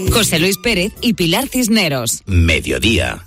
José Luis Pérez y Pilar Cisneros. Mediodía.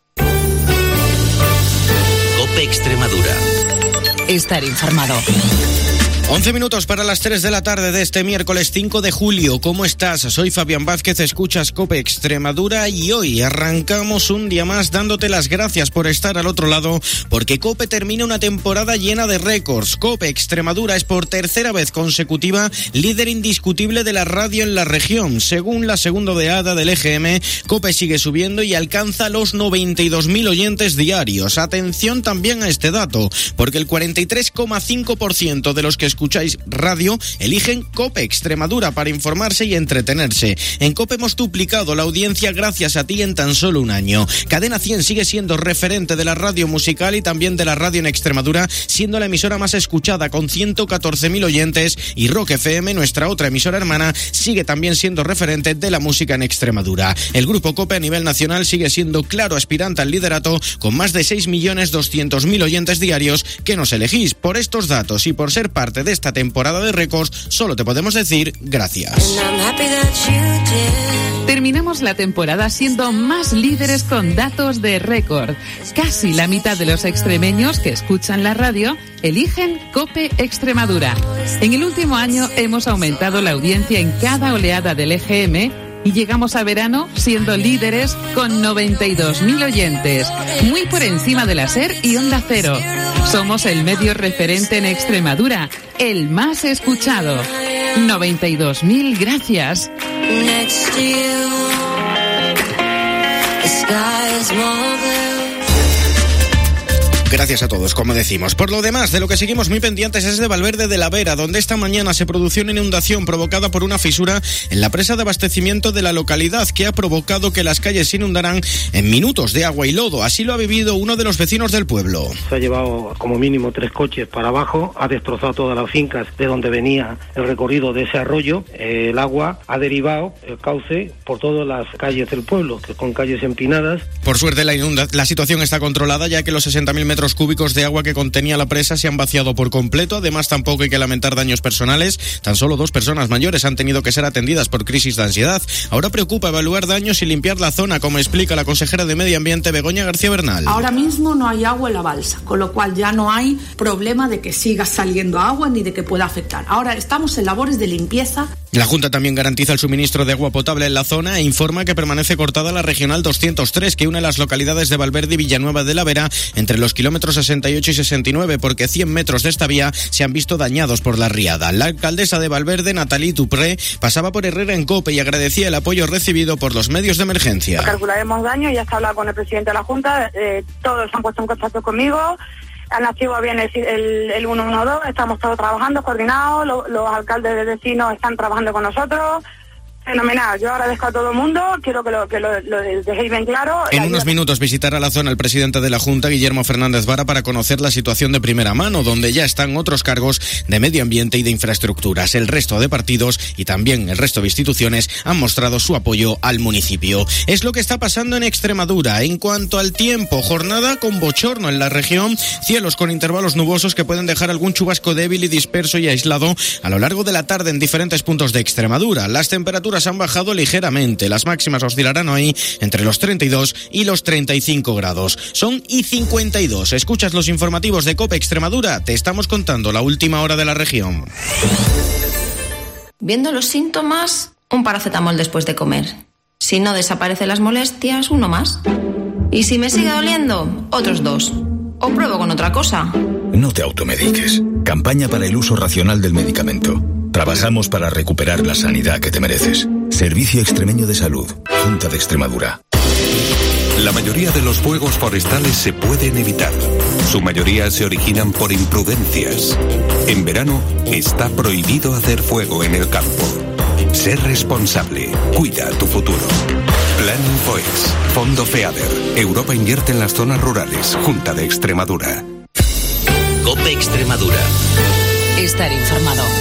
COPE Extremadura. Estar informado. 11 minutos para las 3 de la tarde de este miércoles 5 de julio. ¿Cómo estás? Soy Fabián Vázquez, escuchas COPE Extremadura y hoy arrancamos un día más dándote las gracias por estar al otro lado, porque COPE termina una temporada llena de récords. COPE Extremadura es por tercera vez consecutiva líder indiscutible de la radio en la región. Según la segunda oleada del EGM, COPE sigue subiendo y alcanza los 92.000 oyentes diarios. Atención también a este dato, porque el 43,5% de los que escucháis radio eligen COPE Extremadura para informarse y entretenerse. En COPE hemos duplicado la audiencia gracias a ti en tan solo un año. Cadena 100 sigue siendo referente de la radio musical y también de la radio en Extremadura, siendo la emisora más escuchada con 114.000 oyentes, y Rock FM, nuestra otra emisora hermana, sigue también siendo referente de la música en Extremadura. El grupo COPE a nivel nacional sigue siendo claro aspirante al liderato con más de 6.200.000 oyentes diarios que nos elegís. Por estos datos y por ser parte de esta temporada de récords, solo te podemos decir gracias. Terminamos la temporada siendo más líderes con datos de récord. Casi la mitad de los extremeños que escuchan la radio eligen COPE Extremadura. En el último año hemos aumentado la audiencia en cada oleada del EGM y llegamos a verano siendo líderes con 92.000 oyentes, muy por encima de la SER y Onda Cero. Somos el medio referente en Extremadura, el más escuchado. 92.000 gracias. Gracias a todos, como decimos. Por lo demás, de lo que seguimos muy pendientes es de Valverde de la Vera, donde esta mañana se produjo una inundación provocada por una fisura en la presa de abastecimiento de la localidad, que ha provocado que las calles se inundaran en minutos de agua y lodo. Así lo ha vivido uno de los vecinos del pueblo. Se ha llevado como mínimo 3 coches para abajo, ha destrozado todas las fincas de donde venía el recorrido de ese arroyo. El agua ha derivado el cauce por todas las calles del pueblo, que son calles empinadas. Por suerte la situación está controlada, ya que los 60.000 metros cúbicos de agua que contenía la presa se han vaciado por completo. Además, tampoco hay que lamentar daños personales. Tan solo 2 personas mayores han tenido que ser atendidas por crisis de ansiedad. Ahora preocupa evaluar daños y limpiar la zona, como explica la consejera de Medio Ambiente, Begoña García Bernal. Ahora mismo no hay agua en la balsa, con lo cual ya no hay problema de que siga saliendo agua ni de que pueda afectar. Ahora estamos en labores de limpieza. La Junta también garantiza el suministro de agua potable en la zona e informa que permanece cortada la Regional 203, que une las localidades de Valverde y Villanueva de la Vera entre los kilómetros 68 y 69, porque 100 metros de esta vía se han visto dañados por la riada. La alcaldesa de Valverde, Nathalie Dupré, pasaba por Herrera en COPE y agradecía el apoyo recibido por los medios de emergencia. Calcularemos daños, ya está hablado con el presidente de la Junta, todos se han puesto en contacto conmigo. Han activado bien el 112, estamos todos trabajando, coordinados, los alcaldes de vecinos están trabajando con nosotros. Fenomenal, yo agradezco a todo el mundo, quiero que lo dejéis bien claro. En unos minutos visitará la zona el presidente de la Junta, Guillermo Fernández Vara, para conocer la situación de primera mano, donde ya están otros cargos de medio ambiente y de infraestructuras. El resto de partidos y también el resto de instituciones han mostrado su apoyo al municipio. Es lo que está pasando en Extremadura. En cuanto al tiempo, jornada con bochorno en la región, cielos con intervalos nubosos que pueden dejar algún chubasco débil y disperso y aislado a lo largo de la tarde en diferentes puntos de Extremadura. Las temperaturas han bajado ligeramente, las máximas oscilarán hoy entre los 32 y los 35 grados. Son y 52. Escuchas los informativos de COPE Extremadura, te estamos contando la última hora de la región. Viendo los síntomas, un paracetamol después de comer. Si no desaparecen las molestias, uno más. Y si me sigue doliendo, otros 2. O pruebo con otra cosa. No te automediques. Campaña para el uso racional del medicamento. Trabajamos para recuperar la sanidad que te mereces. Servicio Extremeño de Salud, Junta de Extremadura. La mayoría de los fuegos forestales se pueden evitar. Su mayoría se originan por imprudencias. En verano está prohibido hacer fuego en el campo. Sé responsable. Cuida tu futuro. Plan Infoex. Fondo FEADER. Europa invierte en las zonas rurales. Junta de Extremadura. COPE Extremadura. Estar informado.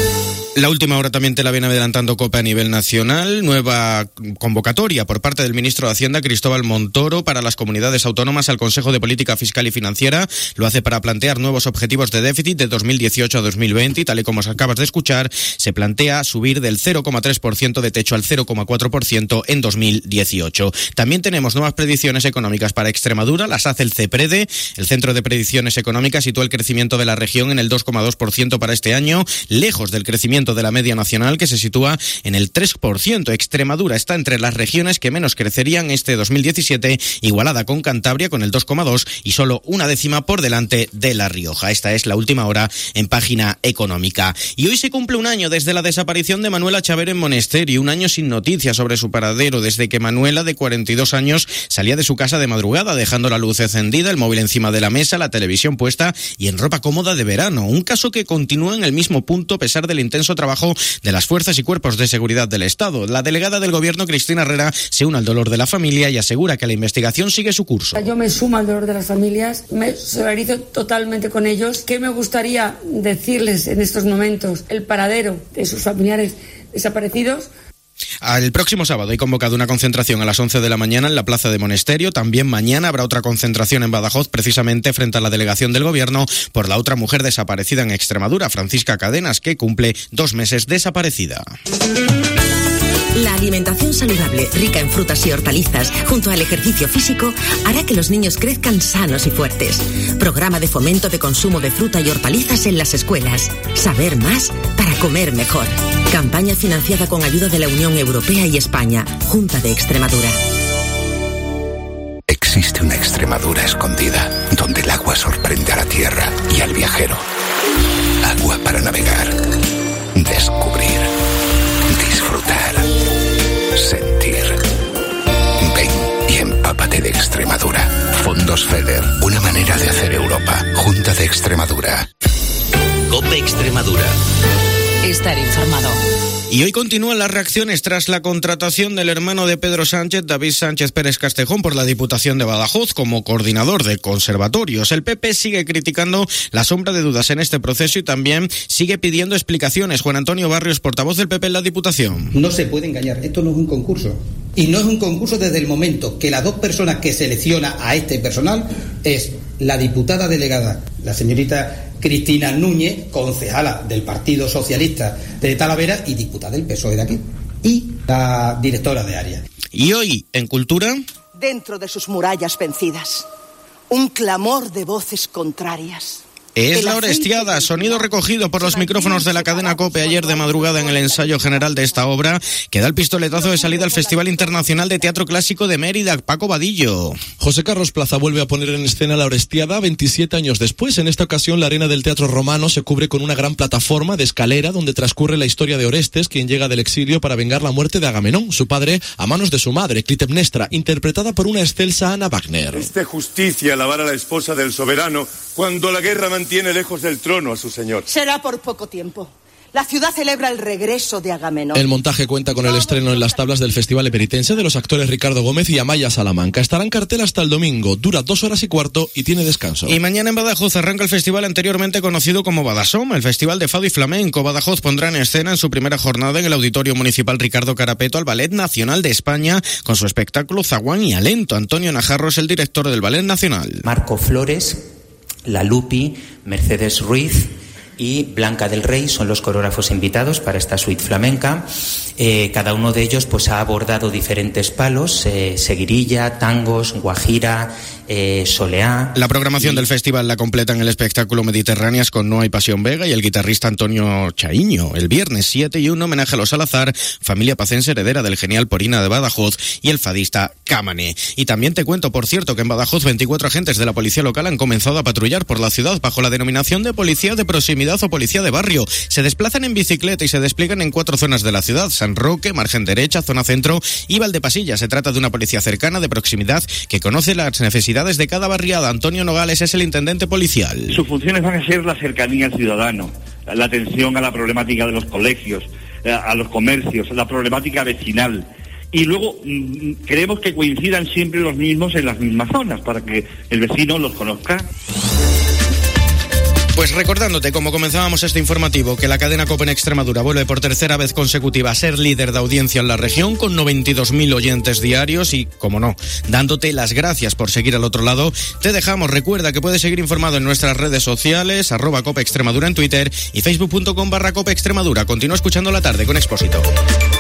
La última hora también te la viene adelantando COPE a nivel nacional. Nueva convocatoria por parte del ministro de Hacienda, Cristóbal Montoro, para las comunidades autónomas al Consejo de Política Fiscal y Financiera. Lo hace para plantear nuevos objetivos de déficit de 2018 a 2020 y, tal y como os acabas de escuchar, se plantea subir del 0,3% de techo al 0,4% en 2018. También tenemos nuevas predicciones económicas para Extremadura. Las hace el CEPREDE. El Centro de Predicciones Económicas sitúa el crecimiento de la región en el 2,2% para este año, lejos del crecimiento de la media nacional, que se sitúa en el 3%. Extremadura está entre las regiones que menos crecerían este 2017, igualada con Cantabria con el 2,2 y solo una décima por delante de La Rioja. Esta es la última hora en Página Económica. Y hoy se cumple un año desde la desaparición de Manuela Chaver en Monesteri, un año sin noticias sobre su paradero, desde que Manuela, de 42 años, salía de su casa de madrugada, dejando la luz encendida, el móvil encima de la mesa, la televisión puesta y en ropa cómoda de verano. Un caso que continúa en el mismo punto a pesar del intenso trabajo de las fuerzas y cuerpos de seguridad del Estado. La delegada del Gobierno, Cristina Herrera, se une al dolor de la familia y asegura que la investigación sigue su curso. Yo me sumo al dolor de las familias, me solidarizo totalmente con ellos. ¿Qué me gustaría decirles en estos momentos? El paradero de sus familiares desaparecidos. El próximo sábado hay convocado una concentración a las 11 de la mañana en la plaza de Monesterio. También mañana habrá otra concentración en Badajoz, precisamente frente a la delegación del Gobierno por la otra mujer desaparecida en Extremadura, Francisca Cadenas, que cumple 2 meses desaparecida. La alimentación saludable, rica en frutas y hortalizas, junto al ejercicio físico, hará que los niños crezcan sanos y fuertes. Programa de fomento de consumo de fruta y hortalizas en las escuelas. Saber más para comer mejor. Campaña financiada con ayuda de la Unión Europea y España. Junta de Extremadura. Existe una Extremadura escondida, donde el agua sorprende a la tierra y al viajero. Agua para navegar, descubrir, disfrutar, sentir. Ven y empápate de Extremadura. Fondos FEDER, una manera de hacer Europa. Junta de Extremadura. COPE Extremadura. Estar informado. Y hoy continúan las reacciones tras la contratación del hermano de Pedro Sánchez, David Sánchez Pérez Castejón, por la Diputación de Badajoz como coordinador de conservatorios. El PP sigue criticando la sombra de dudas en este proceso y también sigue pidiendo explicaciones. Juan Antonio Barrios, portavoz del PP en la Diputación. No se puede engañar, esto no es un concurso. Y no es un concurso desde el momento que las dos personas que selecciona a este personal es la diputada delegada, la señorita Cristina Núñez, concejala del Partido Socialista de Talavera y diputada del PSOE de aquí, y la directora de área. Y hoy, en Cultura... Dentro de sus murallas vencidas, un clamor de voces contrarias. Es la Orestiada, sonido recogido por los micrófonos de la cadena COPE ayer de madrugada en el ensayo general de esta obra, que da el pistoletazo de salida al Festival Internacional de Teatro Clásico de Mérida. Paco Vadillo. José Carlos Plaza vuelve a poner en escena la Orestiada 27 años después. En esta ocasión la arena del Teatro Romano se cubre con una gran plataforma de escalera donde transcurre la historia de Orestes, quien llega del exilio para vengar la muerte de Agamenón, su padre, a manos de su madre, Clitemnestra, interpretada por una excelsa Ana Wagner. ¿Es de justicia alabar a la esposa del soberano cuando la guerra mantiene lejos del trono a su señor? Será por poco tiempo. La ciudad celebra el regreso de Agamenón. El montaje cuenta con el estreno en las tablas del Festival Eperitense de los actores Ricardo Gómez y Amaya Salamanca. Estará en cartel hasta el domingo, dura 2 horas y cuarto y tiene descanso. Y mañana en Badajoz arranca el festival anteriormente conocido como Badasom, el Festival de Fado y Flamenco. Badajoz pondrá en escena en su primera jornada en el Auditorio Municipal Ricardo Carapeto al Ballet Nacional de España con su espectáculo Zaguán y Alento. Antonio Najarro es el director del Ballet Nacional. Marco Flores, La Lupi, Mercedes Ruiz y Blanca del Rey son los coreógrafos invitados para esta suite flamenca. Cada uno de ellos pues ha abordado diferentes palos, seguirilla, tangos, guajira, soleá. La programación del festival la completan el espectáculo Mediterráneas con Noa y Pasión Vega y el guitarrista Antonio Chaiño. El viernes 7 y un homenaje a los Salazar, familia pacense heredera del genial Porina de Badajoz, y el fadista Cámane. Y también te cuento, por cierto, que en Badajoz 24 agentes de la policía local han comenzado a patrullar por la ciudad bajo la denominación de policía de proximidad o policía de barrio. Se desplazan en bicicleta y se despliegan en 4 zonas de la ciudad: San Roque, Margen Derecha, Zona Centro y Valdepasilla. Se trata de una policía cercana, de proximidad, que conoce las necesidades de cada barriada. Antonio Nogales es el intendente policial. Sus funciones van a ser la cercanía al ciudadano, la atención a la problemática de los colegios, a los comercios, la problemática vecinal. Y luego queremos que coincidan siempre los mismos en las mismas zonas para que el vecino los conozca. Pues recordándote, como comenzábamos este informativo, que la cadena COPE en Extremadura vuelve por tercera vez consecutiva a ser líder de audiencia en la región, con 92.000 oyentes diarios y, como no, dándote las gracias por seguir al otro lado, te dejamos. Recuerda que puedes seguir informado en nuestras redes sociales, @COPE Extremadura en Twitter y facebook.com/COPE Extremadura. Continúa escuchando La Tarde con Expósito.